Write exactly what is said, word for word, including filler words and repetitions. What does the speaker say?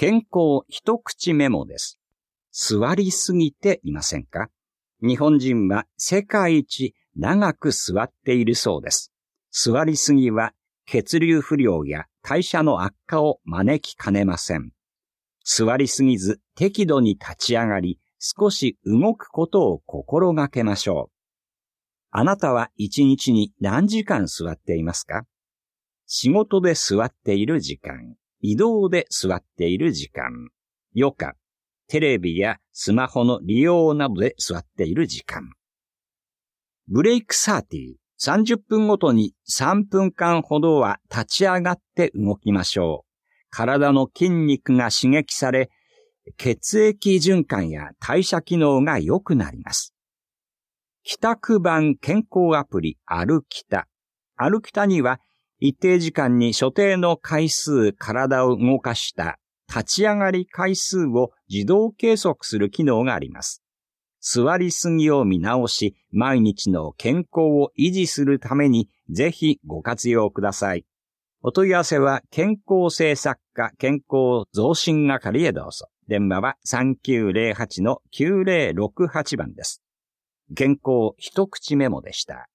健康一口メモです。座りすぎていませんか？日本人は世界一長く座っているそうです。座りすぎは血流不良や代謝の悪化を招きかねません。座りすぎず適度に立ち上がり、少し動くことを心がけましょう。あなたは一日に何時間座っていますか？仕事で座っている時間、移動で座っている時間、余暇、テレビやスマホの利用などで座っている時間。ブレイクさんじゅう、さんじゅっぷんごとにさんぷんかんほどは立ち上がって動きましょう。体の筋肉が刺激され、血液循環や代謝機能が良くなります。帰宅版健康アプリアルキタ。アルキタには一定時間に所定の回数体を動かした立ち上がり回数を自動計測する機能があります。座りすぎを見直し、毎日の健康を維持するためにぜひご活用ください。お問い合わせは健康政策課健康増進係へどうぞ。電話は さんきゅうゼロはちのきゅうゼロろくはち 番です。健康一口メモでした。